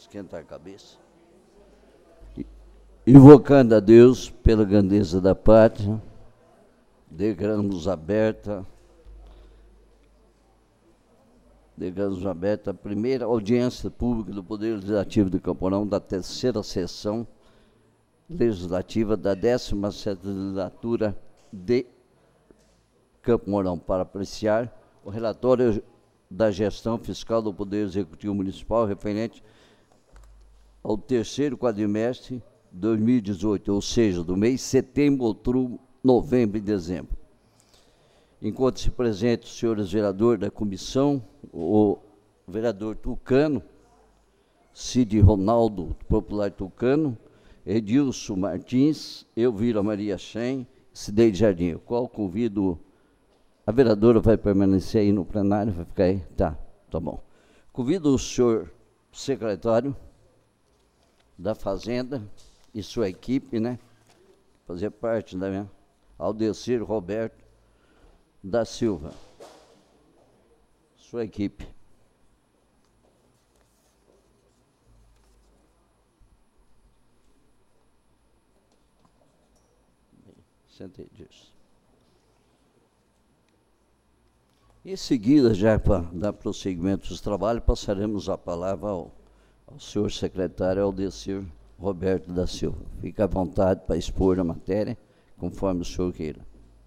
esquentar a cabeça. Invocando a Deus pela grandeza da pátria, declaramos aberta a primeira audiência pública do Poder Legislativo de Campo da terceira sessão legislativa da 17ª legislatura de Campo Mourão, para apreciar o relatório da gestão fiscal do Poder Executivo Municipal referente ao terceiro quadrimestre 2018, ou seja, do mês de setembro, outubro, novembro e dezembro. Enquanto-se presentes os senhores vereadores da comissão, o vereador Tucano, Cid Ronaldo, popular Tucano, Edilson Martins, Elvira Maria Shen, Cideide Jardim, o qual convido, a vereadora vai permanecer aí no plenário, vai ficar aí? Tá bom. Convido o senhor secretário da Fazenda e sua equipe, né, fazer parte da minha, Aldecir Roberto da Silva, sua equipe. Sentei disso. Em seguida, já para dar prosseguimento aos trabalhos, passaremos a palavra ao senhor secretário Aldecir Roberto da Silva. Fique à vontade para expor a matéria, conforme o senhor queira.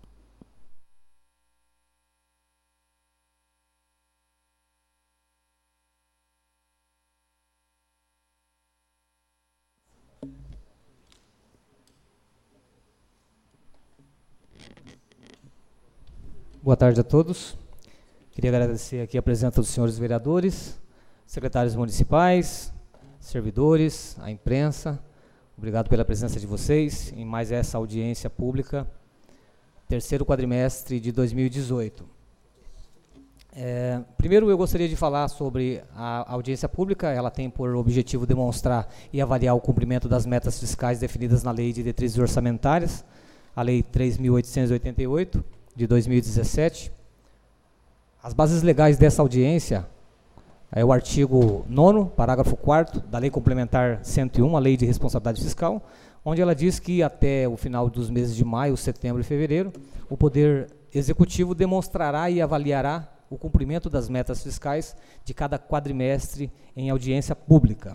Boa tarde a todos. Queria agradecer aqui a presença dos senhores vereadores, secretários municipais, servidores, a imprensa. Obrigado pela presença de vocês em mais essa audiência pública, terceiro quadrimestre de 2018. Primeiro, eu gostaria de falar sobre a audiência pública. Ela tem por objetivo demonstrar e avaliar o cumprimento das metas fiscais definidas na Lei de Diretrizes Orçamentárias, a Lei 3.888, de 2017. As bases legais dessa audiência é o artigo 9º, parágrafo 4º, da Lei Complementar 101, a Lei de Responsabilidade Fiscal, onde ela diz que até o final dos meses de maio, setembro e fevereiro, o Poder Executivo demonstrará e avaliará o cumprimento das metas fiscais de cada quadrimestre em audiência pública.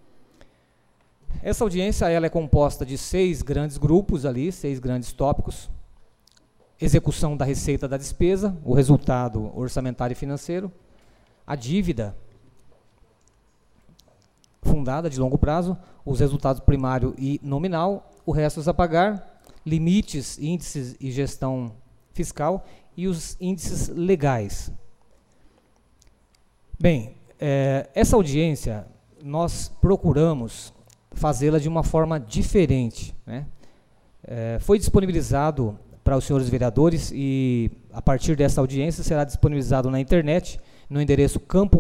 Essa audiência ela é composta de 6 grandes grupos ali, 6 grandes tópicos: execução da receita da despesa, o resultado orçamentário e financeiro, a dívida fundada de longo prazo, os resultados primário e nominal, o restos a pagar, limites, índices e gestão fiscal e os índices legais. Bem, essa audiência nós procuramos fazê-la de uma forma diferente, né? Foi disponibilizado para os senhores vereadores e, a partir dessa audiência, será disponibilizado na internet, no endereço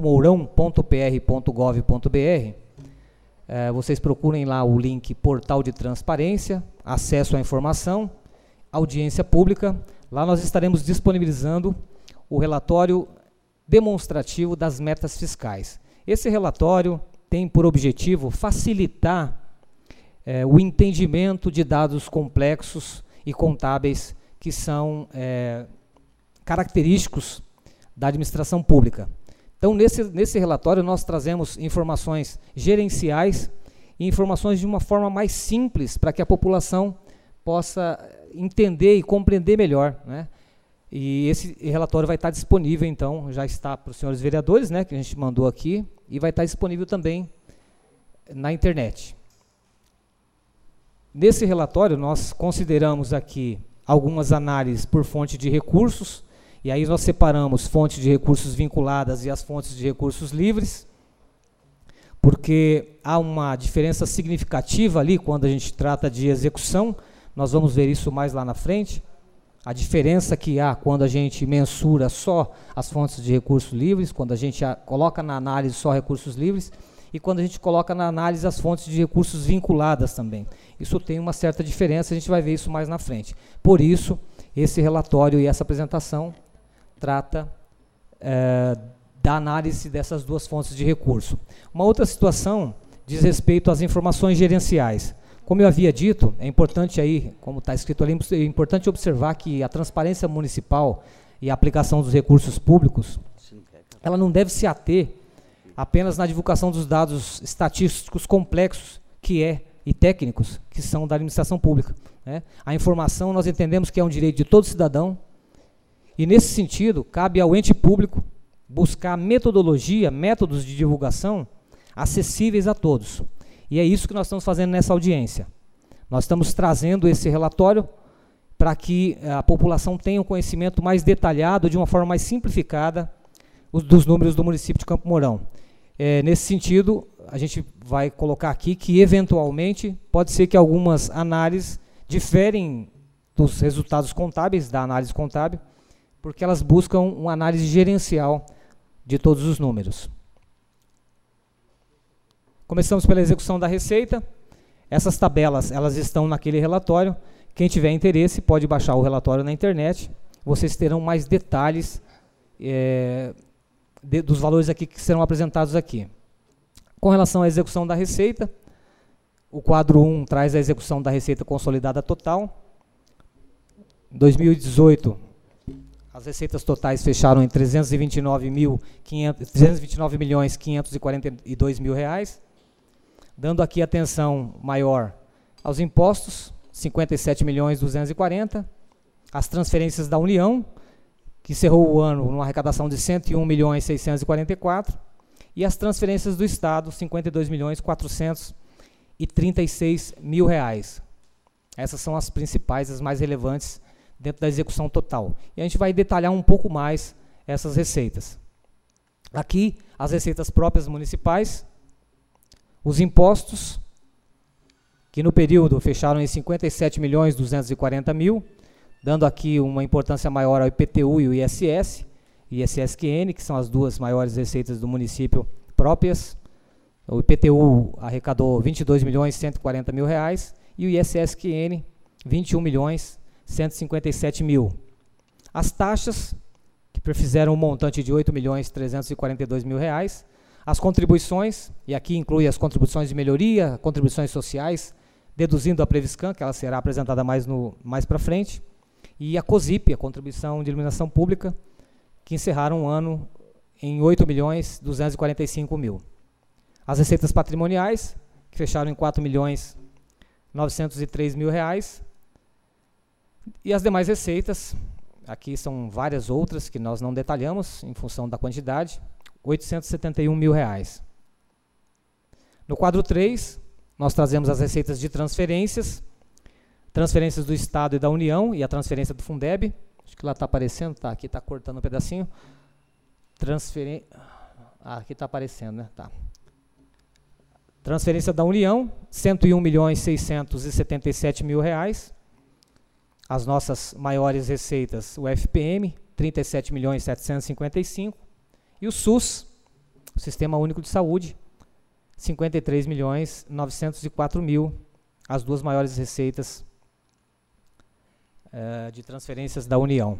campomourão.pr.gov.br. Vocês procurem lá o link Portal de Transparência, Acesso à Informação, Audiência Pública. Lá nós estaremos disponibilizando o relatório demonstrativo das metas fiscais. Esse relatório tem por objetivo facilitar o entendimento de dados complexos e contábeis que são característicos da administração pública. Então, nesse relatório, nós trazemos informações gerenciais e informações de uma forma mais simples para que a população possa entender e compreender melhor, né? E esse relatório vai estar disponível, então, já está para os senhores vereadores, né, que a gente mandou aqui, e vai estar disponível também na internet. Nesse relatório, nós consideramos aqui algumas análises por fonte de recursos, e aí nós separamos fontes de recursos vinculadas e as fontes de recursos livres, porque há uma diferença significativa ali quando a gente trata de execução. Nós vamos ver isso mais lá na frente, a diferença que há quando a gente mensura só as fontes de recursos livres, quando a gente coloca na análise só recursos livres, e quando a gente coloca na análise as fontes de recursos vinculadas também. Isso tem uma certa diferença, a gente vai ver isso mais na frente. Por isso, esse relatório e essa apresentação trata da análise dessas duas fontes de recurso. Uma outra situação diz respeito às informações gerenciais. Como eu havia dito, é importante aí, como está escrito ali, é importante observar que a transparência municipal e a aplicação dos recursos públicos, ela não deve se ater apenas na divulgação dos dados estatísticos complexos e técnicos que são da administração pública, né? A informação nós entendemos que é um direito de todo cidadão e, nesse sentido, cabe ao ente público buscar métodos de divulgação acessíveis a todos. E é isso que nós estamos fazendo nessa audiência. Nós estamos trazendo esse relatório para que a população tenha um conhecimento mais detalhado, de uma forma mais simplificada, dos números do município de Campo Mourão. Nesse sentido, a gente vai colocar aqui que, eventualmente, pode ser que algumas análises diferem dos resultados contábeis, da análise contábil, porque elas buscam uma análise gerencial de todos os números. Começamos pela execução da receita. Essas tabelas, elas estão naquele relatório. Quem tiver interesse pode baixar o relatório na internet. Vocês terão mais detalhes dos valores aqui que serão apresentados aqui. Com relação à execução da receita, o quadro 1 traz a execução da receita consolidada total. Em 2018, as receitas totais fecharam em R$ 329.542.000 dando aqui atenção maior aos impostos, 57.240.000, as transferências da União, que encerrou o ano numa arrecadação de 101.644.000, e as transferências do Estado, 52.436.000. Essas são as principais, as mais relevantes dentro da execução total. E a gente vai detalhar um pouco mais essas receitas. Aqui, as receitas próprias municipais, os impostos, que no período fecharam em 57.240.000, dando aqui uma importância maior ao IPTU e o ISS, ISSQN, que são as duas maiores receitas do município próprias. O IPTU arrecadou R$ 22.140.000 e o ISSQN, R$ 21.157.000. As taxas, que fizeram um montante de R$ 8.342.000. As contribuições, e aqui inclui as contribuições de melhoria, contribuições sociais, deduzindo a Previscan, que ela será apresentada mais para frente, e a COSIP, a Contribuição de Iluminação Pública, que encerraram o ano em R$ 8.245.000. As receitas patrimoniais, que fecharam em R$ 4.903.000. E as demais receitas, aqui são várias outras que nós não detalhamos em função da quantidade, R$ 871.000. No quadro 3, nós trazemos as receitas de transferências do Estado e da União e a transferência do Fundeb. Acho que lá está aparecendo, tá, aqui está cortando um pedacinho. Aqui está aparecendo, né? Tá. Transferência da União, R$ 101.677.000. As nossas maiores receitas, o FPM, R$ 37.755.000. E o SUS, o Sistema Único de Saúde, R$ 53.904.000. As duas maiores receitas de transferências da União.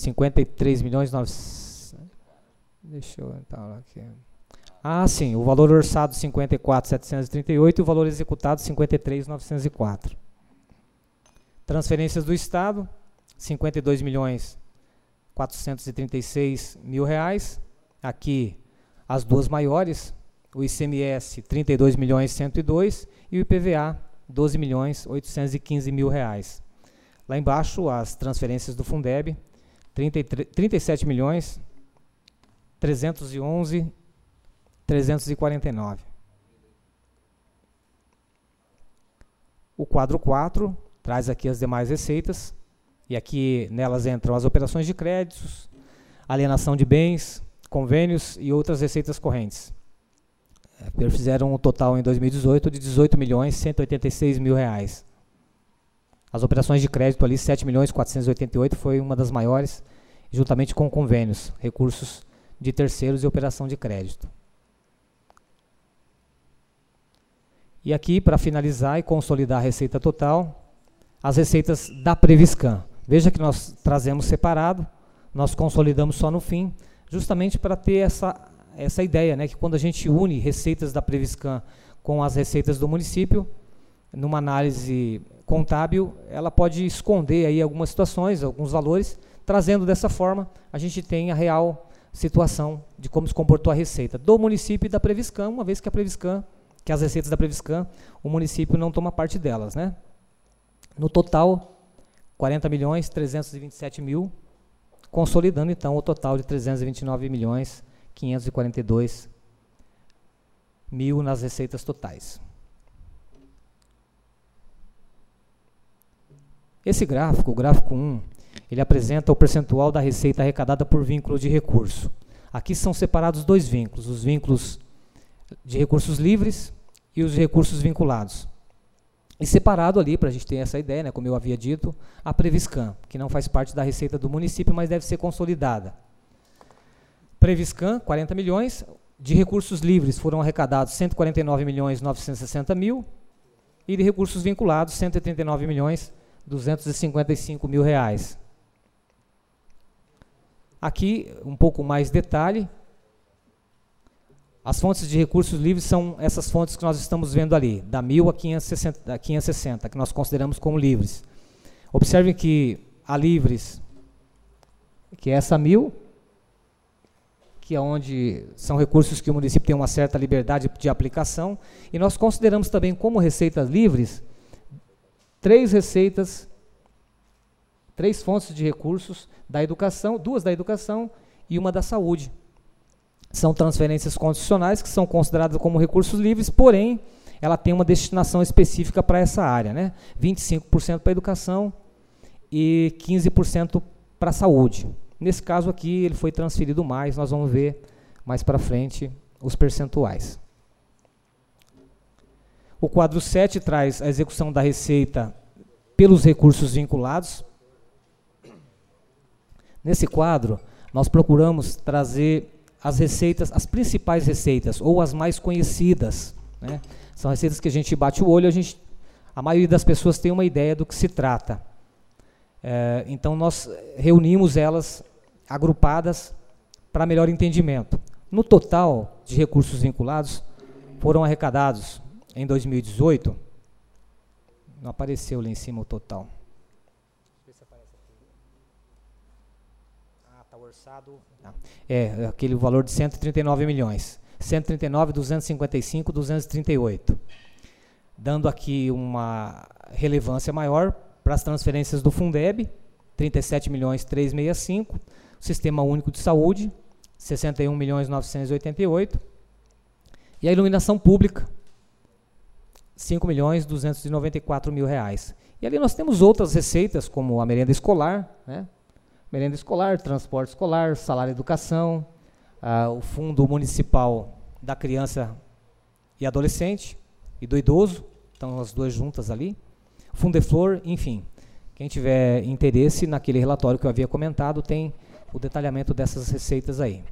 53.900. Deixa eu entrar aqui. Ah, sim, o valor orçado 54.738 e o valor executado 53.904. Transferências do Estado, 52.436.000. Aqui as duas maiores, o ICMS 32.102 e o IPVA 12.815.000. Lá embaixo, as transferências do Fundeb, 37.311.349. O quadro 4 traz aqui as demais receitas, e aqui nelas entram as operações de créditos, alienação de bens, convênios e outras receitas correntes. Fizeram um total em 2018 de R$ 18.186.000. As operações de crédito ali, R$ 7.488.000, foi uma das maiores, juntamente com convênios, recursos de terceiros e operação de crédito. E aqui, para finalizar e consolidar a receita total, as receitas da Previscan. Veja que nós trazemos separado, nós consolidamos só no fim, justamente para ter essa ideia, né, que quando a gente une receitas da Previscan com as receitas do município. Numa análise contábil, ela pode esconder aí algumas situações, alguns valores, trazendo dessa forma, a gente tem a real situação de como se comportou a receita do município e da Previscan, uma vez que a Previscan, que as receitas da Previscan, o município não toma parte delas, né? No total, 40.327.000, consolidando então o total de 329.542.000 nas receitas totais. Esse gráfico, o gráfico 1, ele apresenta o percentual da receita arrecadada por vínculo de recurso. Aqui são separados dois vínculos, os vínculos de recursos livres e os de recursos vinculados. E separado ali, para a gente ter essa ideia, né, como eu havia dito, a Previscan, que não faz parte da receita do município, mas deve ser consolidada. Previscan, 40 milhões, de recursos livres foram arrecadados 149.960.000 e de recursos vinculados 139.255.000 reais. Aqui, um pouco mais detalhe, as fontes de recursos livres são essas fontes que nós estamos vendo ali, da 1.000 a 560, que nós consideramos como livres. Observem que a livres, que é essa 1.000, que é onde são recursos que o município tem uma certa liberdade de aplicação, e nós consideramos também como receitas livres, três fontes de recursos da educação, duas da educação e uma da saúde. São transferências condicionais que são consideradas como recursos livres, porém, ela tem uma destinação específica para essa área, né? 25% para a educação e 15% para a saúde. Nesse caso aqui, ele foi transferido mais, nós vamos ver mais para frente os percentuais. O quadro 7 traz a execução da receita pelos recursos vinculados. Nesse quadro, nós procuramos trazer as receitas, as principais receitas, ou as mais conhecidas, né? São receitas que a gente bate o olho, a maioria das pessoas tem uma ideia do que se trata. Então, nós reunimos elas agrupadas para melhor entendimento. No total de recursos vinculados, foram arrecadados, em 2018, não apareceu lá em cima o total. Está orçado. É aquele valor de 139 milhões. 139, 255, 238. Dando aqui uma relevância maior para as transferências do Fundeb, 37.365. Sistema Único de Saúde, 61.988. E a iluminação pública, 5.294.000 reais. E ali nós temos outras receitas, como a merenda escolar, né? Merenda escolar, transporte escolar, salário educação, o Fundo Municipal da Criança e Adolescente e do Idoso, estão as duas juntas ali, Fundeflor, enfim. Quem tiver interesse naquele relatório que eu havia comentado, tem o detalhamento dessas receitas aí.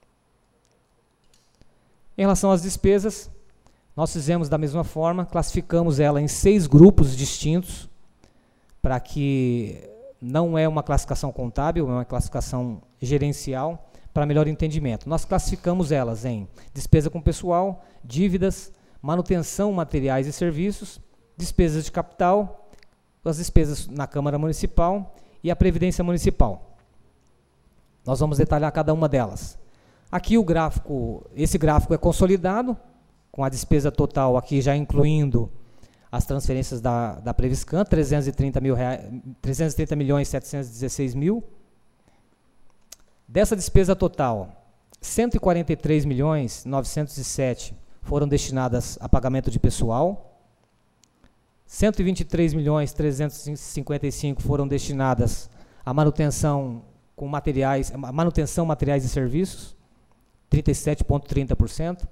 Em relação às despesas, nós fizemos da mesma forma, classificamos ela em 6 grupos distintos, para que não é uma classificação contábil, é uma classificação gerencial, para melhor entendimento. Nós classificamos elas em despesa com pessoal, dívidas, manutenção, materiais e serviços, despesas de capital, as despesas na Câmara Municipal e a Previdência Municipal. Nós vamos detalhar cada uma delas. Aqui o gráfico, esse gráfico é consolidado, com a despesa total aqui já incluindo as transferências da Previscan, 330.716.000. Dessa despesa total, 143.907 foram destinadas a pagamento de pessoal, 123.355 foram destinadas a manutenção com materiais, materiais e serviços, 37,30%.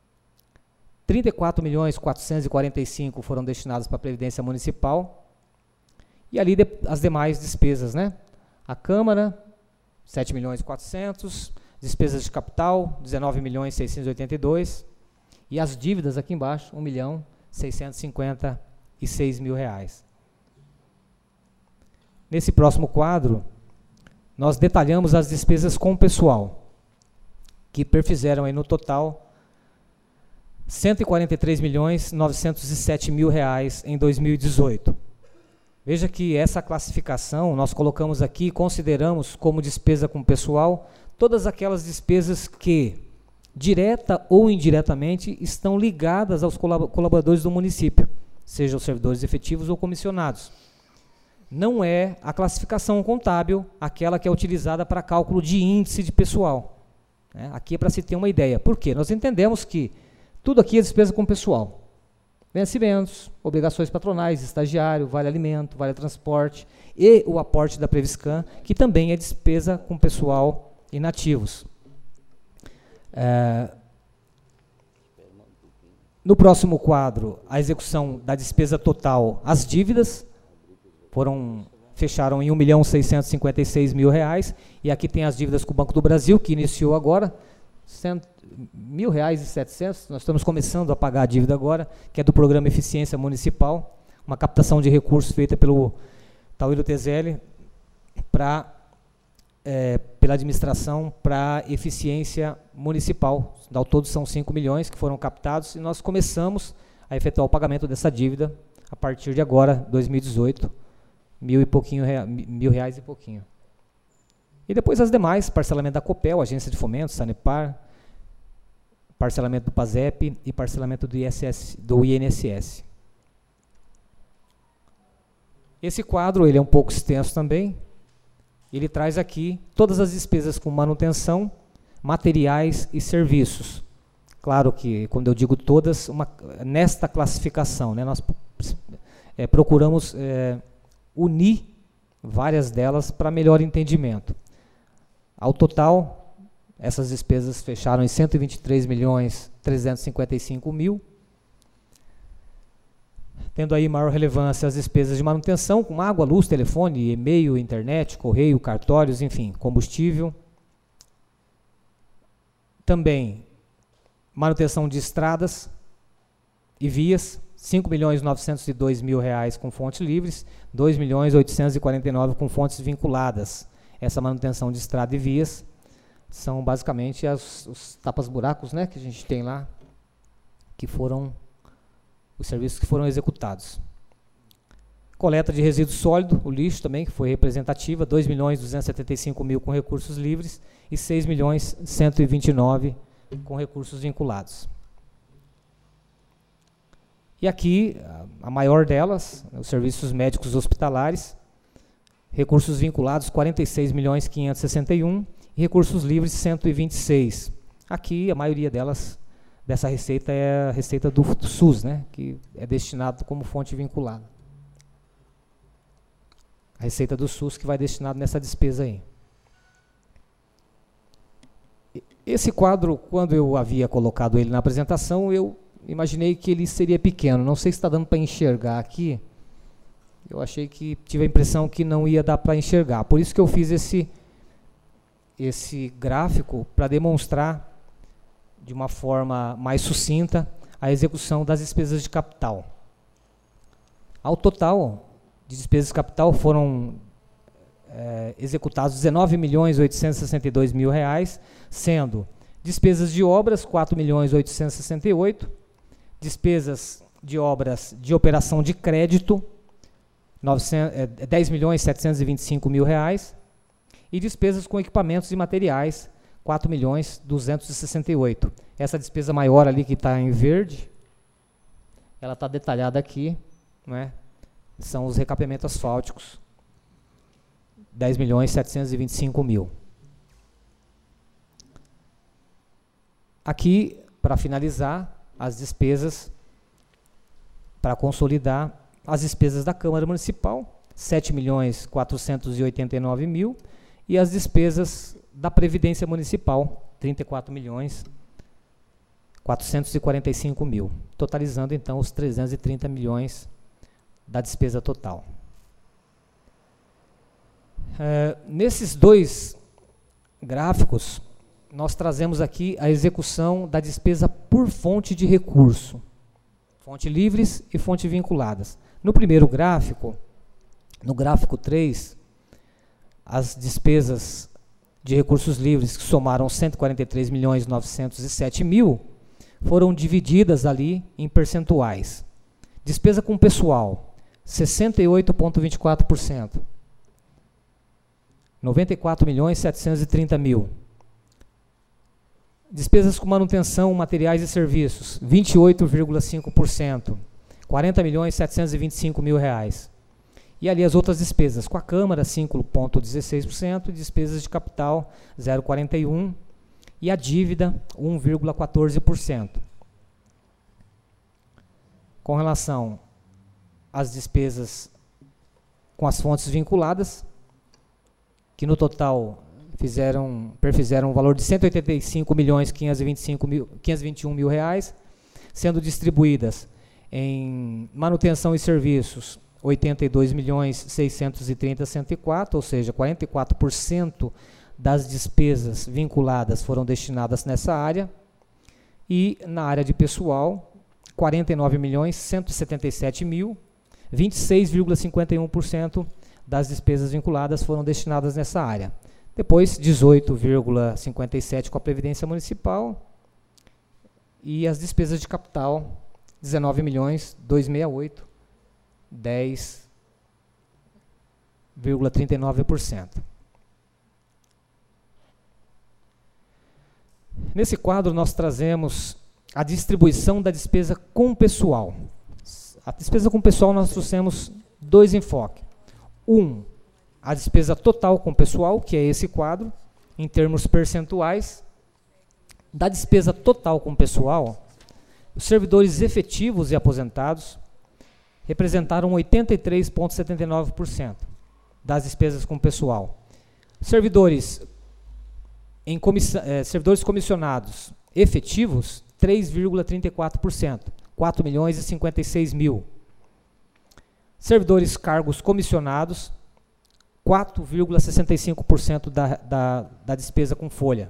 34.445 foram destinados para a Previdência Municipal. E ali as demais despesas, né? A Câmara, 7.400.000, despesas de capital, 19.682.000, e as dívidas aqui embaixo, 1.656.000 reais. Nesse próximo quadro, nós detalhamos as despesas com o pessoal, que perfizeram aí no total R$143.907.000 em 2018. Veja que essa classificação nós colocamos aqui, consideramos como despesa com pessoal, todas aquelas despesas que, direta ou indiretamente, estão ligadas aos colaboradores do município, sejam servidores efetivos ou comissionados. Não é a classificação contábil aquela que é utilizada para cálculo de índice de pessoal. Aqui é para se ter uma ideia. Por quê? Nós entendemos que tudo aqui é despesa com pessoal. Vencimentos, obrigações patronais, estagiário, vale alimento, vale transporte e o aporte da Previscan, que também é despesa com pessoal inativos. No próximo quadro, a execução da despesa total, as dívidas fecharam em R$1.656.000, e aqui tem as dívidas com o Banco do Brasil, que iniciou agora, R$1.700, nós estamos começando a pagar a dívida agora, que é do Programa Eficiência Municipal, uma captação de recursos feita pelo Tauílio Tezelli pela administração para eficiência municipal. Ao todo são 5 milhões que foram captados, e nós começamos a efetuar o pagamento dessa dívida a partir de agora, 2018, R$1.000 e pouquinho. E depois as demais, parcelamento da Copel, Agência de Fomento, Sanepar, parcelamento do PASEP e parcelamento do INSS. Esse quadro ele é um pouco extenso também. Ele traz aqui todas as despesas com manutenção, materiais e serviços. Claro que, quando eu digo todas, nesta classificação, né, nós procuramos unir várias delas para melhor entendimento. Ao total, essas despesas fecharam em R$123.355.000, tendo aí maior relevância as despesas de manutenção, com água, luz, telefone, e-mail, internet, correio, cartórios, enfim, combustível. Também manutenção de estradas e vias, R$5.902.000 com fontes livres, R$2.849.000 com fontes vinculadas. Essa manutenção de estrada e vias são basicamente os tapas-buracos, né, que a gente tem lá, que foram os serviços que foram executados. Coleta de resíduo sólido, o lixo também, que foi representativa, R$2.275.000 com recursos livres e R$6.129.000 com recursos vinculados. E aqui, a maior delas, os serviços médicos hospitalares, recursos vinculados R$46.561.000 e recursos livres R$126.000. Aqui, a maioria delas, dessa receita, é a receita do SUS, né, que é destinado como fonte vinculada. A receita do SUS que vai destinado nessa despesa aí. Esse quadro, quando eu havia colocado ele na apresentação, eu imaginei que ele seria pequeno. Não sei se está dando para enxergar aqui. Eu achei que, tive a impressão que não ia dar para enxergar. Por isso que eu fiz esse gráfico para demonstrar de uma forma mais sucinta a execução das despesas de capital. Ao total de despesas de capital foram executados R$19.862.000, sendo despesas de obras R$4.868.000, despesas de obras de operação de crédito R$10.725.000 e despesas com equipamentos e materiais R$4.268.000. Essa despesa maior ali que está em verde, ela está detalhada aqui, né? São os recapeamentos asfálticos, R$10.725.000. Aqui, para finalizar, as despesas, para consolidar, as despesas da Câmara Municipal, R$7.489.000, e as despesas da Previdência Municipal, R$34.445.000, totalizando então os 330 milhões da despesa total. Nesses dois gráficos, nós trazemos aqui a execução da despesa por fonte de recurso, fonte livres e fonte vinculadas. No primeiro gráfico, no gráfico 3, as despesas de recursos livres que somaram R$143.907.000, foram divididas ali em percentuais. Despesa com pessoal, 68,24%. 94.730.000. Despesas com manutenção, materiais e serviços, 28,5%. 40.725.000 reais. E ali as outras despesas, com a Câmara, 5,16%, despesas de capital, 0,41%, e a dívida, 1,14%. Com relação às despesas com as fontes vinculadas, que no total perfizeram um valor de R$ 185.521.000 reais, sendo distribuídas em manutenção e serviços, 82.630.104, ou seja, 44% das despesas vinculadas foram destinadas nessa área, e na área de pessoal, 49.177.000, 26,51% das despesas vinculadas foram destinadas nessa área. Depois, 18,57% com a Previdência Municipal, e as despesas de capital, 19.268.000, 10,39%. Nesse quadro, nós trazemos a distribuição da despesa com pessoal. A despesa com pessoal, nós trouxemos dois enfoques. A despesa total com pessoal, que é esse quadro, em termos percentuais. Da despesa total com pessoal, os servidores efetivos e aposentados representaram 83,79% das despesas com pessoal. Servidores comissionados efetivos, 3,34%, 4.056.000. Servidores cargos comissionados, 4,65% da despesa com folha.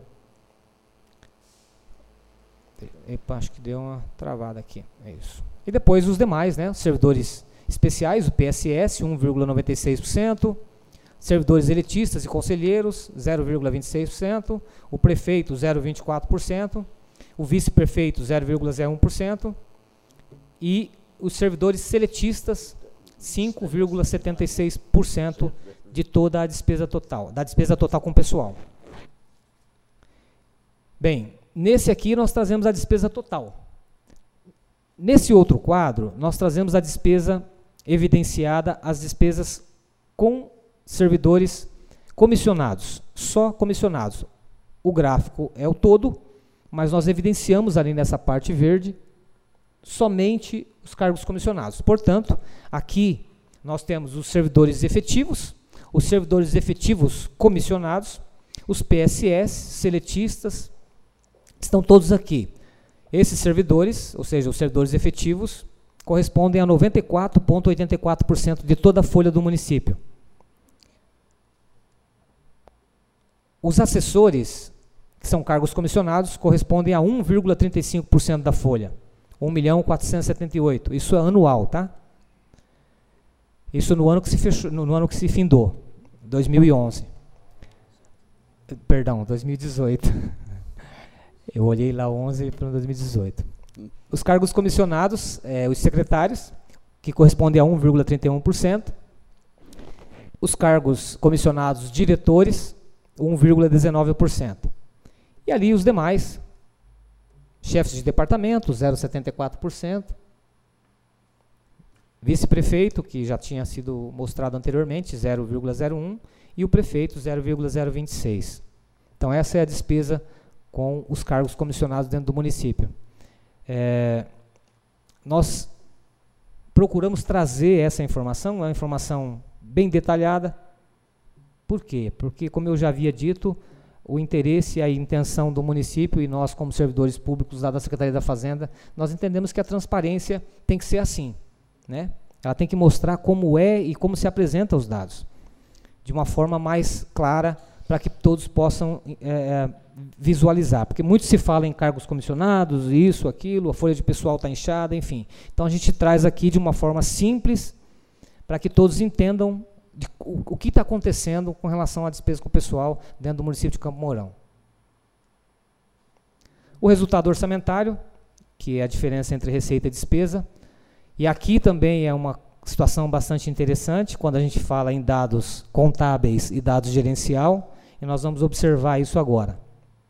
Epa, acho que deu uma travada aqui. É isso. E depois os demais, né? Servidores especiais, o PSS, 1,96%. Servidores elitistas e conselheiros, 0,26%. O prefeito, 0,24%. O vice-prefeito, 0,01%. E os servidores seletistas, 5,76% de toda a despesa total, da despesa total com pessoal. Bem, nesse aqui nós trazemos a despesa total. Nesse outro quadro, nós trazemos a despesa evidenciada, as despesas com servidores comissionados, só comissionados. O gráfico é o todo, mas nós evidenciamos ali nessa parte verde somente os cargos comissionados. Portanto, aqui nós temos os servidores efetivos comissionados, os PSS, seletistas, estão todos aqui. Esses servidores, ou seja, os servidores efetivos, correspondem a 94,84% de toda a folha do município. Os assessores, que são cargos comissionados, correspondem a 1,35% da folha. 1.478.000. Isso é anual, tá? Isso no ano que se fechou, no ano que se findou, 2011. Perdão, 2018. Eu olhei lá 11 para 2018. Os cargos comissionados, os secretários, que correspondem a 1,31%. Os cargos comissionados diretores, 1,19%. E ali os demais, chefes de departamento, 0,74%. Vice-prefeito, que já tinha sido mostrado anteriormente, 0,01%. E o prefeito, 0,026%. Então, essa é a despesa com os cargos comissionados dentro do município. Nós procuramos trazer essa informação, uma informação bem detalhada. Por quê? Porque, como eu já havia dito, o interesse e a intenção do município, e nós, como servidores públicos lá da Secretaria da Fazenda, nós entendemos que a transparência tem que ser assim, né? Ela tem que mostrar como é e como se apresentam os dados, de uma forma mais clara, para que todos possam visualizar. Porque muito se fala em cargos comissionados, isso, aquilo, a folha de pessoal está inchada, enfim. Então, a gente traz aqui de uma forma simples, para que todos entendam o que está acontecendo com relação à despesa com o pessoal dentro do município de Campo Mourão. O resultado orçamentário, que é a diferença entre receita e despesa. E aqui também é uma situação bastante interessante, quando a gente fala em dados contábeis e dados gerencial, e nós vamos observar isso agora.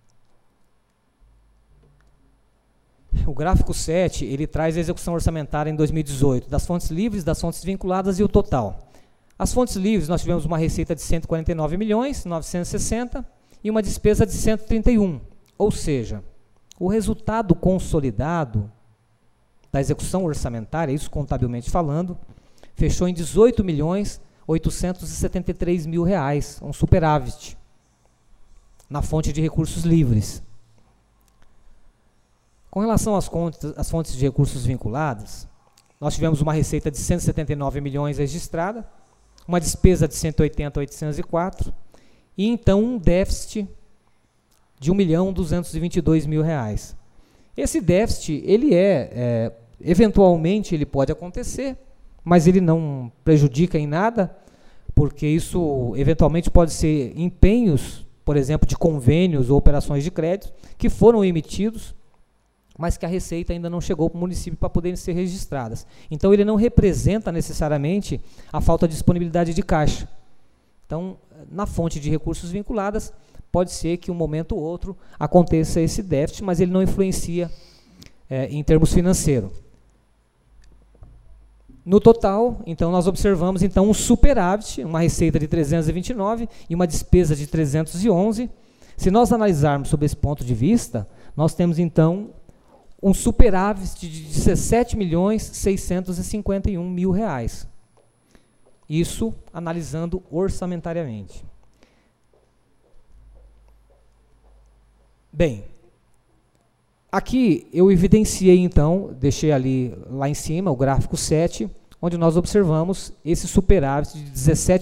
O gráfico 7, ele traz a execução orçamentária em 2018, das fontes livres, das fontes vinculadas e o total. As fontes livres, nós tivemos uma receita de 149.960.000 e uma despesa de 131, ou seja, o resultado consolidado da execução orçamentária, isso contabilmente falando, fechou em R$ 18.873.000, um superávit na fonte de recursos livres. Com relação às fontes de recursos vinculados, nós tivemos uma receita de 179 milhões registrada, uma despesa de 180.804 e então um déficit de R$ 1.222.000. Esse déficit, ele eventualmente ele pode acontecer, mas ele não prejudica em nada, porque isso eventualmente pode ser empenhos, por exemplo, de convênios ou operações de crédito, que foram emitidos, mas que a receita ainda não chegou para o município para poderem ser registradas. Então, ele não representa necessariamente a falta de disponibilidade de caixa. Então, na fonte de recursos vinculadas, pode ser que um momento ou outro aconteça esse déficit, mas ele não influencia em termos financeiros. No total, então, nós observamos então um superávit, uma receita de 329 e uma despesa de 311. Se nós analisarmos sob esse ponto de vista, nós temos então um superávit de R$ 17.651.000. Isso analisando orçamentariamente. Bem, aqui eu evidenciei então, deixei ali lá em cima o gráfico 7, onde nós observamos esse superávit de R$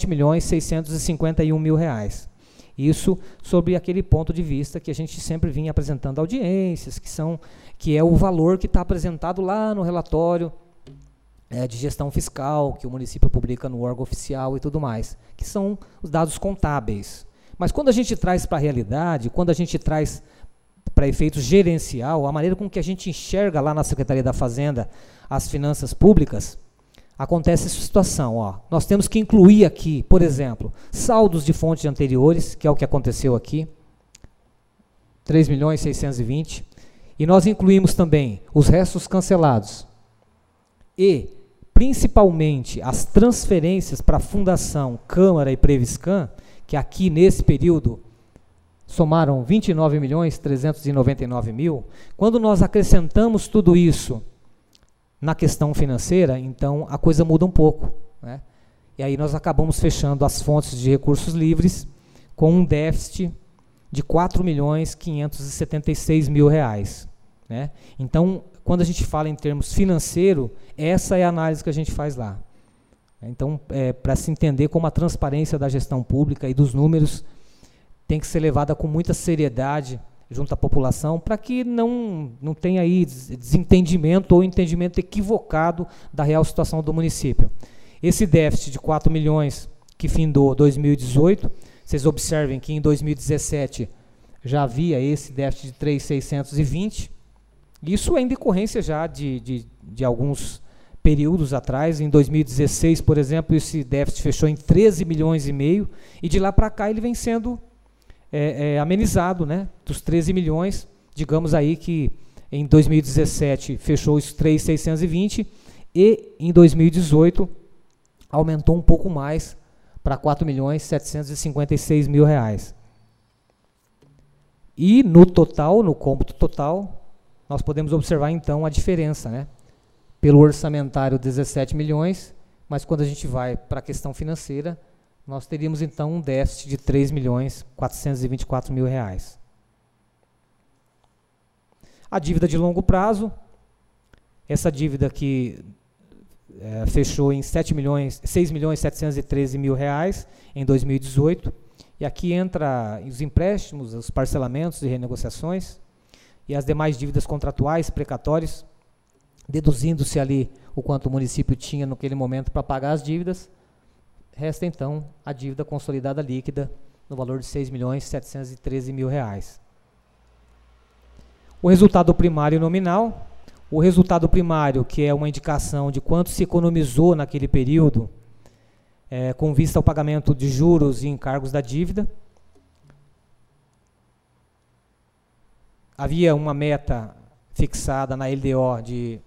17.651.000. Isso sobre aquele ponto de vista que a gente sempre vinha apresentando audiências, que é o valor que está apresentado lá no relatório de gestão fiscal, que o município publica no órgão oficial e tudo mais, que são os dados contábeis. Mas quando a gente traz para a realidade, quando a gente traz para efeitos gerencial, a maneira com que a gente enxerga lá na Secretaria da Fazenda as finanças públicas, acontece essa situação. Ó. Nós temos que incluir aqui, por exemplo, saldos de fontes anteriores, que é o que aconteceu aqui, 3.620.000, e nós incluímos também os restos cancelados e, principalmente, as transferências para a Fundação, Câmara e Previscan, que aqui nesse período somaram 29.399.000. Quando nós acrescentamos tudo isso na questão financeira, então a coisa muda um pouco, né? E aí nós acabamos fechando as fontes de recursos livres com um déficit de R$ 4.576.000, né? Então, quando a gente fala em termos financeiros, essa é a análise que a gente faz lá. Então, para se entender como a transparência da gestão pública e dos números tem que ser levada com muita seriedade junto à população, para que não tenha aí desentendimento ou entendimento equivocado da real situação do município. Esse déficit de 4 milhões que findou 2018, vocês observem que em 2017 já havia esse déficit de 3.620, isso é em decorrência já de alguns períodos atrás. Em 2016, por exemplo, esse déficit fechou em 13,5 milhões, e de lá para cá ele vem sendo amenizado, né? Dos 13 milhões, digamos aí que em 2017 fechou os 3.620 e em 2018 aumentou um pouco mais para R$ 4.756.000. E no total, no cômputo total, nós podemos observar então a diferença, né? Pelo orçamentário 17 milhões, mas quando a gente vai para a questão financeira, nós teríamos então um déficit de R$ 3.424.000. A dívida de longo prazo, essa dívida que fechou em R$ 6.713.000 em 2018, e aqui entra os empréstimos, os parcelamentos e renegociações, e as demais dívidas contratuais, precatórios, deduzindo-se ali o quanto o município tinha naquele momento para pagar as dívidas. Resta, então, a dívida consolidada líquida no valor de R$ 6.713.000. O resultado primário nominal, O resultado primário, que é uma indicação de quanto se economizou naquele período, com vista ao pagamento de juros e encargos da dívida. Havia uma meta fixada na LDO de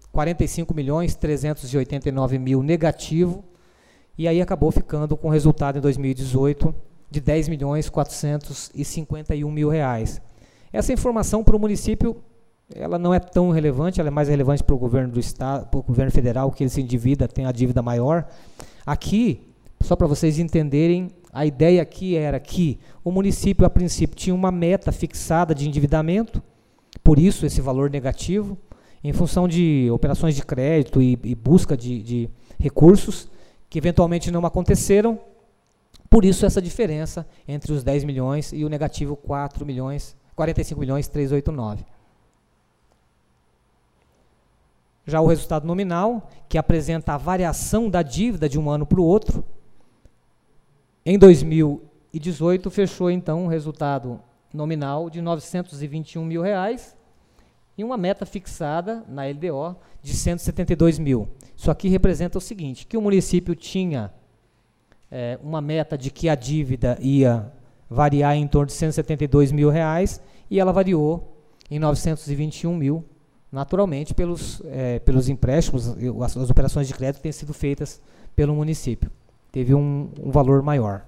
45.389.000 negativo, e aí acabou ficando com o resultado em 2018 de 10.451.000 reais. Essa informação para o município, ela não é tão relevante, ela é mais relevante para o governo do estado, para o governo federal, que ele se endivida, tem a dívida maior. Aqui, só para vocês entenderem, a ideia aqui era que o município, a princípio, tinha uma meta fixada de endividamento, por isso esse valor negativo, em função de operações de crédito e busca de recursos, que eventualmente não aconteceram, por isso essa diferença entre os 10 milhões e o negativo 45.389. Já o resultado nominal, que apresenta a variação da dívida de um ano para o outro, em 2018 fechou então um resultado nominal de R$ 921.000 e uma meta fixada na LDO de 172 mil. Isso aqui representa o seguinte, que o município tinha uma meta de que a dívida ia variar em torno de R$ 172 mil e ela variou em 921 mil, naturalmente pelos empréstimos, as operações de crédito têm sido feitas pelo município. Teve um valor maior.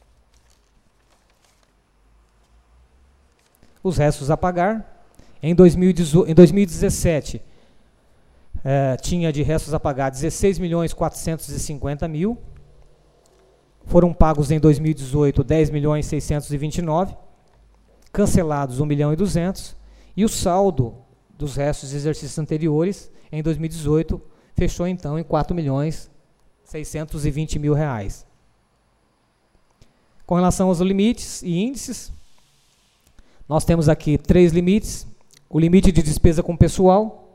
Os restos a pagar. Em 2017, tinha de restos a pagar 16.450.000. Foram pagos em 2018 10.629.000. Cancelados 1.200.000. E o saldo dos restos de exercícios anteriores, em 2018, fechou então em R$ 4.620.000. Com relação aos limites e índices, nós temos aqui 3 limites. O limite de despesa com pessoal,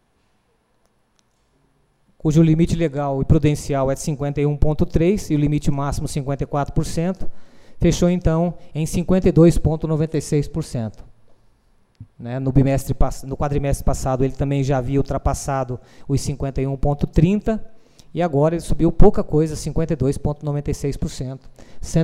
cujo limite legal e prudencial é de 51,3% e o limite máximo 54%, fechou então em 52,96%. Né? No quadrimestre passado ele também já havia ultrapassado os 51,30%, e agora ele subiu pouca coisa, 52,96%, R$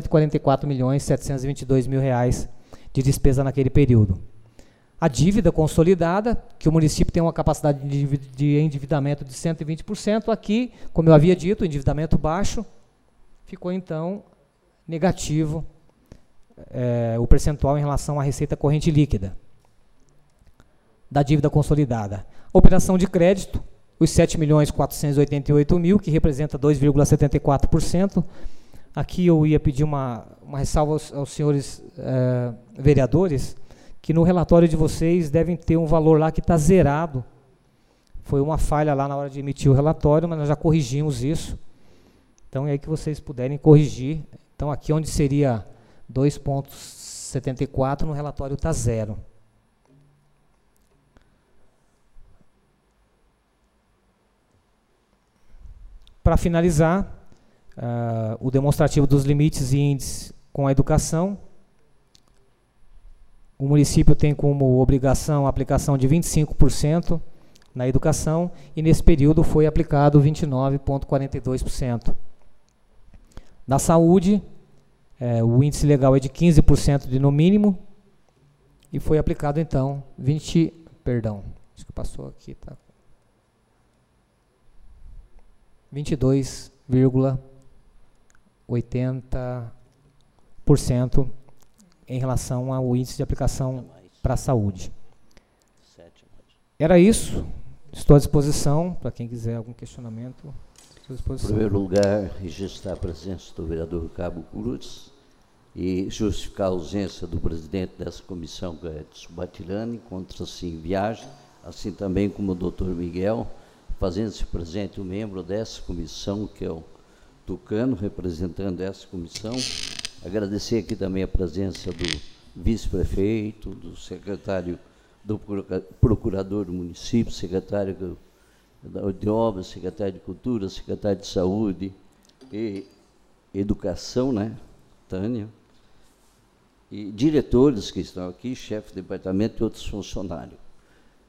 144.722.000 de despesa naquele período. A dívida consolidada, que o município tem uma capacidade de endividamento de 120%, aqui, como eu havia dito, o endividamento baixo, ficou então negativo o percentual em relação à receita corrente líquida da dívida consolidada. Operação de crédito, os 7.488.000, que representa 2,74%. Aqui eu ia pedir uma ressalva aos senhores vereadores, que no relatório de vocês devem ter um valor lá que está zerado. Foi uma falha lá na hora de emitir o relatório, mas nós já corrigimos isso. Então é aí que vocês puderem corrigir. Então aqui onde seria 2,74, no relatório está zero. Para finalizar, o demonstrativo dos limites e índices com a educação. O município tem como obrigação a aplicação de 25% na educação, e nesse período foi aplicado 29,42%. Na saúde, o índice legal é de 15% de no mínimo, e foi aplicado então acho que passou aqui, tá? 22,80% em relação ao índice de aplicação para a saúde. Era isso. Estou à disposição para quem quiser algum questionamento. Em primeiro lugar, registrar a presença do vereador Cabo Cruz e justificar a ausência do presidente dessa comissão, que é Edson Batilani, encontra-se em viagem, assim também como o doutor Miguel, fazendo-se presente o membro dessa comissão, que é o Tucano, representando essa comissão. Agradecer aqui também a presença do vice-prefeito, do secretário, do procurador do município, secretário de obras, secretário de cultura, secretário de saúde e educação, né, Tânia, e diretores que estão aqui, chefe de departamento e outros funcionários.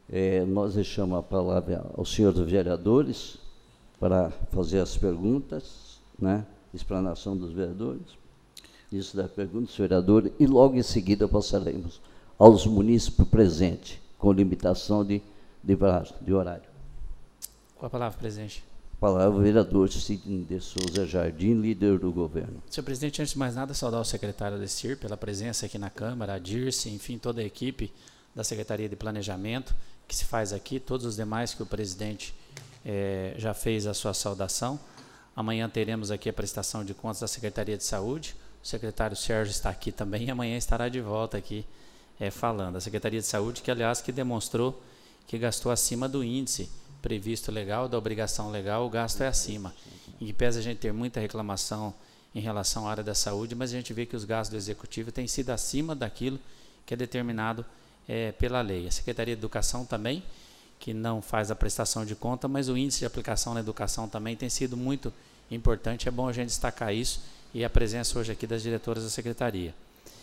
Nós deixamos a palavra aos senhores vereadores para fazer as perguntas, né? Explanação dos vereadores. Isso da pergunta dos vereadores, e logo em seguida passaremos aos munícipes presentes, com limitação de horário. Com a palavra, presidente. Palavra ao vereador Sidney de Souza Jardim, líder do governo. Senhor presidente, antes de mais nada, saudar o secretário Adestir pela presença aqui na Câmara, a Dirce, enfim, toda a equipe da Secretaria de Planejamento que se faz aqui, todos os demais que o presidente já fez a sua saudação. Amanhã teremos aqui a prestação de contas da Secretaria de Saúde. O secretário Sérgio está aqui também e amanhã estará de volta aqui falando. A Secretaria de Saúde, que aliás que demonstrou que gastou acima do índice previsto legal, da obrigação legal, o gasto é acima. Em que pese a gente ter muita reclamação em relação à área da saúde, mas a gente vê que os gastos do Executivo têm sido acima daquilo que é determinado pela lei. A Secretaria de Educação também, que não faz a prestação de conta, mas o índice de aplicação na educação também tem sido muito importante. É bom a gente destacar isso e a presença hoje aqui das diretoras da Secretaria.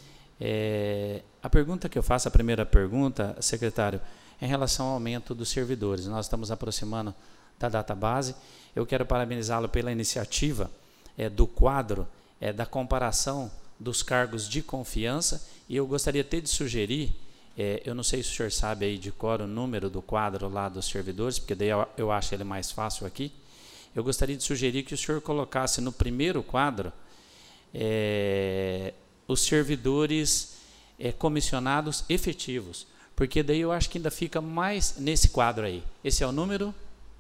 A pergunta que eu faço, a primeira pergunta, secretário, em relação ao aumento dos servidores. Nós estamos aproximando da data base. Eu quero parabenizá-lo pela iniciativa do quadro, da comparação dos cargos de confiança, e eu gostaria até de sugerir, eu não sei se o senhor sabe aí de cor o número do quadro lá dos servidores, porque daí eu acho ele mais fácil aqui. Eu gostaria de sugerir que o senhor colocasse no primeiro quadro os servidores comissionados efetivos, porque daí eu acho que ainda fica mais nesse quadro aí. Esse é o número?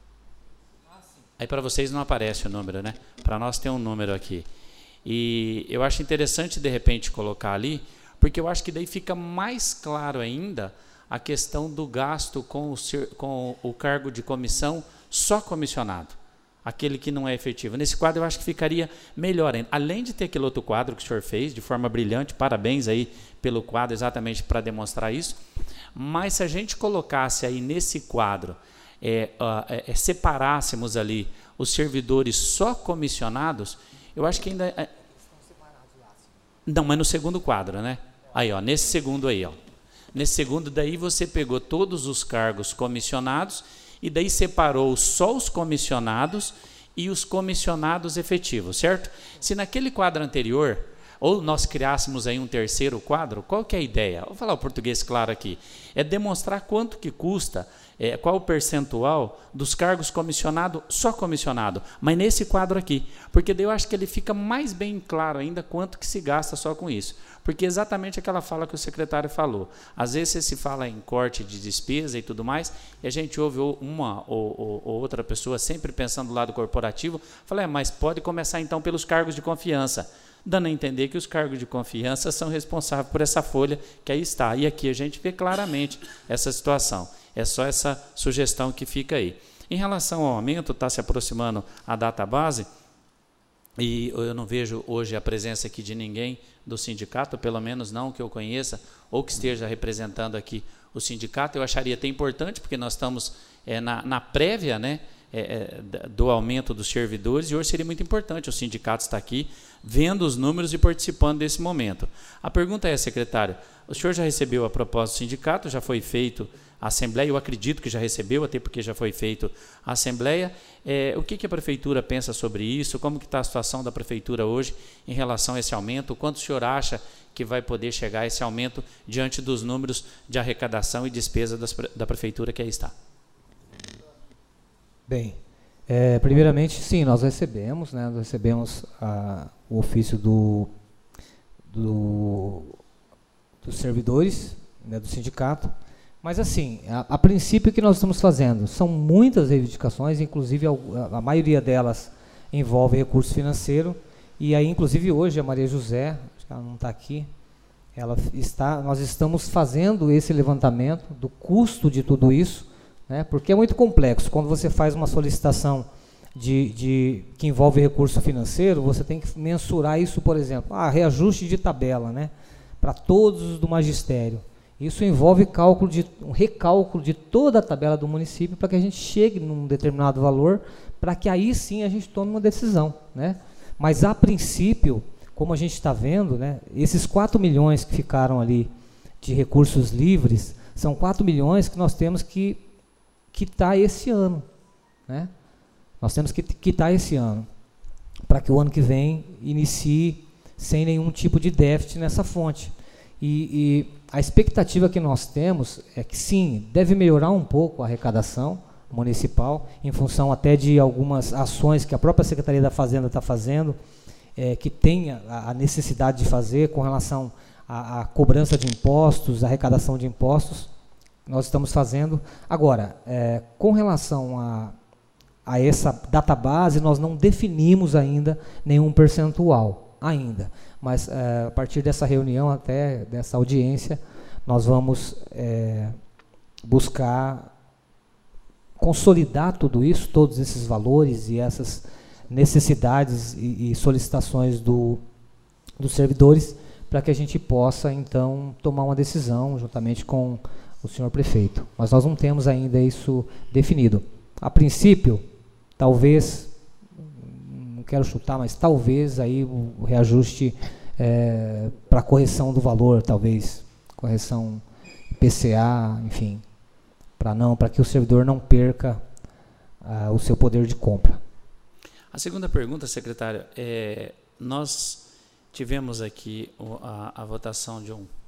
Aí para vocês não aparece o número, né? Para nós tem um número aqui. E eu acho interessante, de repente, colocar ali, porque eu acho que daí fica mais claro ainda a questão do gasto com o cargo de comissão só comissionado, aquele que não é efetivo. Nesse quadro eu acho que ficaria melhor ainda. Além de ter aquele outro quadro que o senhor fez de forma brilhante, parabéns aí pelo quadro, exatamente para demonstrar isso. Mas se a gente colocasse aí nesse quadro, separássemos ali os servidores só comissionados, eu acho que ainda... Não, mas no segundo quadro, né? Aí, ó, nesse segundo aí, ó. Nesse segundo daí você pegou todos os cargos comissionados e daí separou só os comissionados e os comissionados efetivos, certo? Se naquele quadro anterior, ou nós criássemos aí um terceiro quadro, qual que é a ideia? Vou falar o português claro aqui. É demonstrar quanto que custa, qual o percentual dos cargos comissionados, só comissionado, mas nesse quadro aqui. Porque daí eu acho que ele fica mais bem claro ainda quanto que se gasta só com isso. Porque exatamente aquela fala que o secretário falou. Às vezes se fala em corte de despesa e tudo mais, e a gente ouve uma ou outra pessoa sempre pensando do lado corporativo, fala, mas pode começar então pelos cargos de confiança, dando a entender que os cargos de confiança são responsáveis por essa folha que aí está. E aqui a gente vê claramente essa situação. É só essa sugestão que fica aí. Em relação ao aumento, está se aproximando a data base, e eu não vejo hoje a presença aqui de ninguém do sindicato, pelo menos não que eu conheça, ou que esteja representando aqui o sindicato. Eu acharia até importante, porque nós estamos na prévia, né, do aumento dos servidores, e hoje seria muito importante o sindicato estar aqui, vendo os números e participando desse momento. A pergunta é, secretário, o senhor já recebeu a proposta do sindicato, já foi feito a assembleia, eu acredito que já recebeu, até porque já foi feito a assembleia. O que a prefeitura pensa sobre isso? Como que está a situação da prefeitura hoje em relação a esse aumento? Quanto o senhor acha que vai poder chegar a esse aumento diante dos números de arrecadação e despesa da prefeitura que aí está? Bem, primeiramente, sim, nós recebemos, né, o ofício dos servidores, né, do sindicato, mas assim, a princípio o que nós estamos fazendo são muitas reivindicações, inclusive a maioria delas envolve recurso financeiro, e aí inclusive hoje a Maria José, acho que ela não está aqui, nós estamos fazendo esse levantamento do custo de tudo isso, né, porque é muito complexo. Quando você faz uma solicitação que envolve recurso financeiro, você tem que mensurar isso, por exemplo, reajuste de tabela, né, para todos do magistério. Isso envolve um recálculo de toda a tabela do município para que a gente chegue num determinado valor, para que aí sim a gente tome uma decisão, né? Mas a princípio, como a gente está vendo, né, esses 4 milhões que ficaram ali de recursos livres São 4 milhões que nós temos que quitar esse ano, né? Nós temos que quitar esse ano, para que o ano que vem inicie sem nenhum tipo de déficit nessa fonte. E a expectativa que nós temos é que, sim, deve melhorar um pouco a arrecadação municipal, em função até de algumas ações que a própria Secretaria da Fazenda está fazendo, que tem a necessidade de fazer com relação à cobrança de impostos, à arrecadação de impostos, nós estamos fazendo. Agora, com relação a essa database, nós não definimos ainda nenhum percentual, ainda. Mas, a partir dessa reunião, até dessa audiência, nós vamos buscar consolidar tudo isso, todos esses valores e essas necessidades e solicitações dos servidores, para que a gente possa, então, tomar uma decisão juntamente com o senhor prefeito. Mas nós não temos ainda isso definido. A princípio, talvez, não quero chutar, mas talvez aí o reajuste para correção do valor, talvez, correção PCA, enfim, para que o servidor não perca o seu poder de compra. A segunda pergunta, secretário, nós tivemos aqui a votação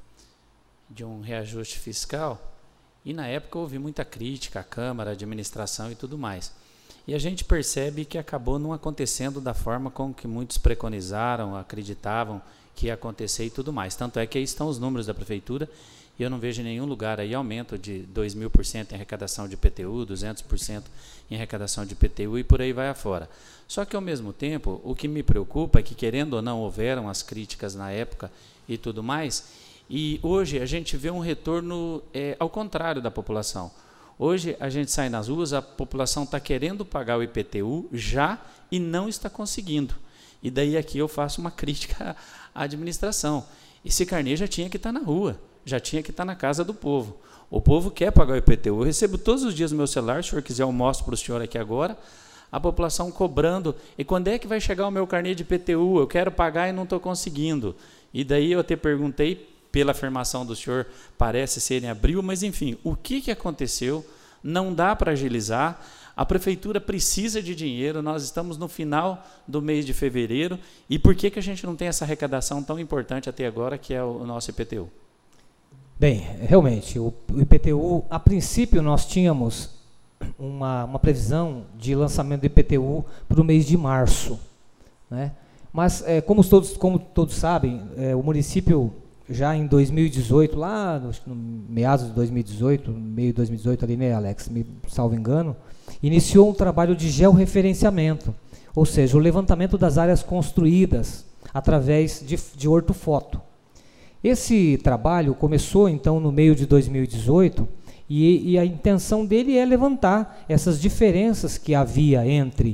de um reajuste fiscal e, na época, houve muita crítica à Câmara, à administração e tudo mais. E a gente percebe que acabou não acontecendo da forma como que muitos preconizaram, acreditavam que ia acontecer e tudo mais. Tanto é que aí estão os números da Prefeitura e eu não vejo em nenhum lugar aí aumento de 2.000% em arrecadação de IPTU, 200% em arrecadação de IPTU e por aí vai afora. Só que, ao mesmo tempo, o que me preocupa é que, querendo ou não, houveram as críticas na época e tudo mais, e hoje a gente vê um retorno ao contrário da população. Hoje a gente sai nas ruas, a população está querendo pagar o IPTU já e não está conseguindo. E daí aqui eu faço uma crítica à administração. Esse carnê já tinha que estar na rua, já tinha que estar na casa do povo. O povo quer pagar o IPTU. Eu recebo todos os dias no meu celular, se o senhor quiser eu mostro para o senhor aqui agora, a população cobrando. E quando é que vai chegar o meu carnê de IPTU? Eu quero pagar e não estou conseguindo. E daí eu até perguntei, pela afirmação do senhor, parece ser em abril, mas enfim, o que aconteceu? Não dá para agilizar, a Prefeitura precisa de dinheiro, nós estamos no final do mês de fevereiro, e por que a gente não tem essa arrecadação tão importante até agora, que é o nosso IPTU? Bem, realmente, o IPTU, a princípio nós tínhamos uma previsão de lançamento do IPTU para o mês de março, né? Mas, como todos sabem, o município já em 2018, lá no meados de 2018, meio de 2018 ali, né, Alex, me salvo engano, iniciou um trabalho de georreferenciamento, ou seja, o levantamento das áreas construídas através de ortofoto. Esse trabalho começou, então, no meio de 2018, e a intenção dele é levantar essas diferenças que havia entre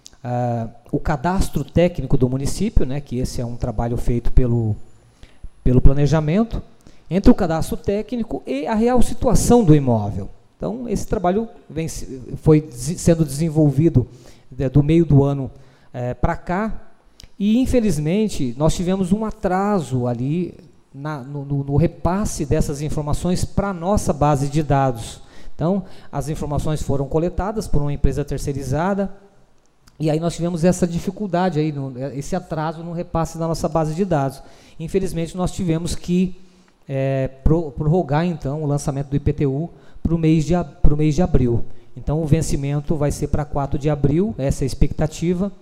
o cadastro técnico do município, né, que esse é um trabalho feito pelo planejamento, entre o cadastro técnico e a real situação do imóvel. Então, esse trabalho foi sendo desenvolvido do meio do ano para cá, e, infelizmente, nós tivemos um atraso ali no repasse dessas informações para a nossa base de dados. Então, as informações foram coletadas por uma empresa terceirizada, e aí nós tivemos essa dificuldade, aí, esse atraso no repasse da nossa base de dados. Infelizmente, nós tivemos que prorrogar, então, o lançamento do IPTU para o mês de abril. Então, o vencimento vai ser para 4 de abril, essa é a expectativa.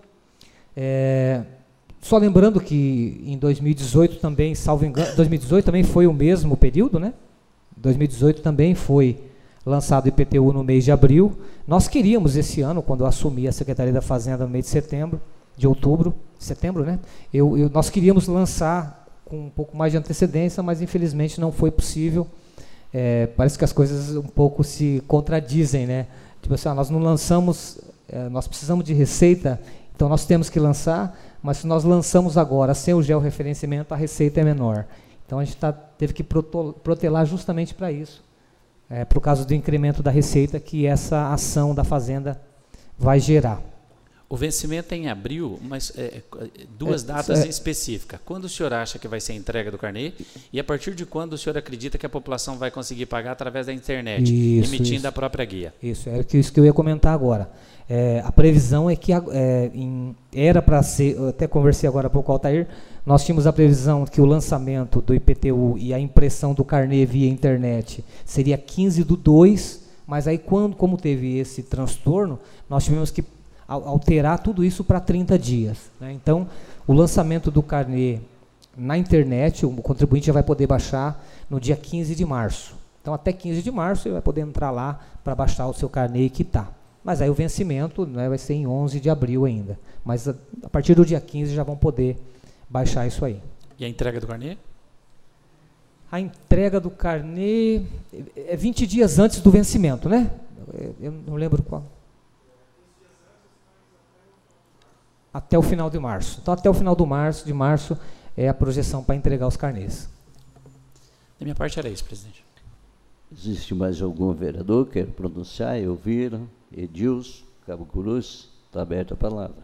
Só lembrando que em 2018 também, salvo engano, 2018 também foi o mesmo período, né? 2018 também foi lançado o IPTU no mês de abril. Nós queríamos esse ano, quando eu assumi a Secretaria da Fazenda no mês de setembro, né? Nós queríamos lançar com um pouco mais de antecedência, mas infelizmente não foi possível. Parece que as coisas um pouco se contradizem, né? Tipo assim, nós não lançamos, nós precisamos de receita, então nós temos que lançar, mas se nós lançamos agora sem o georreferenciamento, a receita é menor. Então a gente teve que protelar justamente para isso, para o caso do incremento da receita que essa ação da Fazenda vai gerar. O vencimento é em abril, mas duas datas em específica. Quando o senhor acha que vai ser a entrega do carnê e a partir de quando o senhor acredita que a população vai conseguir pagar através da internet, emitindo a própria guia? Isso que eu ia comentar agora. A previsão é que era para ser, eu até conversei agora há pouco com o Altair, nós tínhamos a previsão que o lançamento do IPTU e a impressão do carnê via internet seria 15/2, mas aí como teve esse transtorno, nós tivemos que alterar tudo isso para 30 dias. Né? Então, o lançamento do carnê na internet, o contribuinte já vai poder baixar no dia 15 de março. Então, até 15 de março, ele vai poder entrar lá para baixar o seu carnê e quitar. Mas aí o vencimento, né, vai ser em 11 de abril ainda. Mas a partir do dia 15 já vão poder baixar isso aí. E a entrega do carnê? A entrega do carnê é 20 dias antes do vencimento, né? Eu não lembro qual. Até o final de março. Então, até o final de março é a projeção para entregar os carnês. Da minha parte era isso, presidente. Existe mais algum vereador que quer pronunciar? Elvira, Edilson, Cabo Cruz, está aberta a palavra.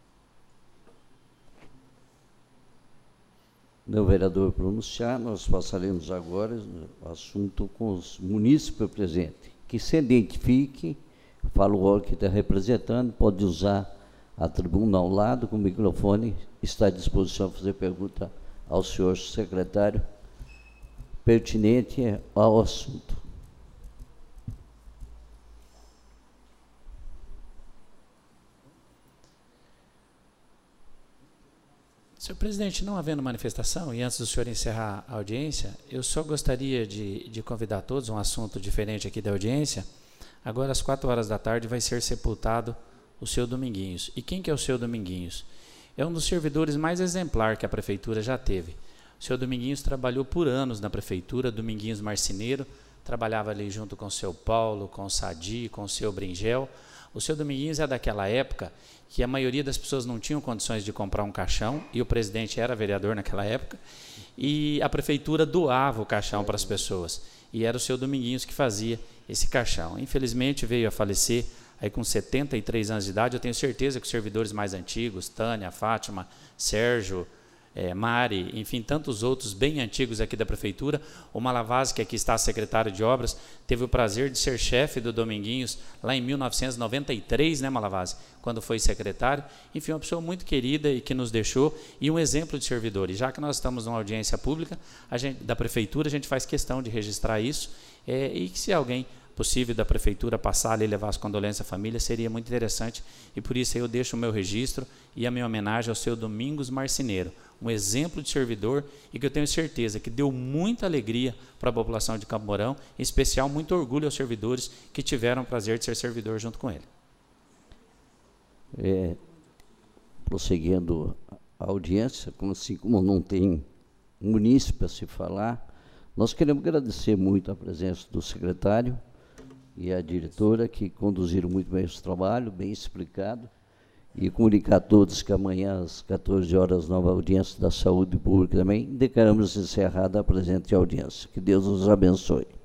Não, vereador pronunciar, nós passaremos agora o assunto com os munícipes presentes. Que se identifique, fala o órgão que está representando, pode usar a tribuna ao lado, com o microfone, está à disposição a fazer pergunta ao senhor secretário, pertinente ao assunto. Senhor presidente, não havendo manifestação, e antes do senhor encerrar a audiência, eu só gostaria de convidar todos um assunto diferente aqui da audiência. Agora, às 16h vai ser sepultado o seu Dominguinhos. E quem que é o seu Dominguinhos? É um dos servidores mais exemplar que a prefeitura já teve. O seu Dominguinhos trabalhou por anos na prefeitura, Dominguinhos Marceneiro, trabalhava ali junto com o seu Paulo, com o Sadi, com o seu Bringel. O seu Dominguinhos é daquela época que a maioria das pessoas não tinham condições de comprar um caixão, e o presidente era vereador naquela época, e a prefeitura doava o caixão para as pessoas. E era o seu Dominguinhos que fazia esse caixão. Infelizmente veio a falecer aí com 73 anos de idade. Eu tenho certeza que os servidores mais antigos, Tânia, Fátima, Sérgio, Mari, enfim, tantos outros bem antigos aqui da prefeitura, o Malavase, que aqui está secretário de obras, teve o prazer de ser chefe do Dominguinhos lá em 1993, né, Malavase, quando foi secretário. Enfim, uma pessoa muito querida e que nos deixou, e um exemplo de servidor. E já que nós estamos numa audiência pública da prefeitura, a gente faz questão de registrar isso, e que se alguém possível da prefeitura passar ali e levar as condolências à família, seria muito interessante, e por isso eu deixo o meu registro e a minha homenagem ao seu Domingos Marceneiro, um exemplo de servidor e que eu tenho certeza que deu muita alegria para a população de Campo Mourão, em especial muito orgulho aos servidores que tiveram o prazer de ser servidor junto com ele. Prosseguindo a audiência, como não tem munícipe a se falar, nós queremos agradecer muito a presença do secretário e a diretora, que conduziram muito bem esse trabalho, bem explicado, e comunicar a todos que amanhã, às 14 horas, nova audiência da Saúde Pública também, declaramos encerrada a presente audiência. Que Deus nos abençoe.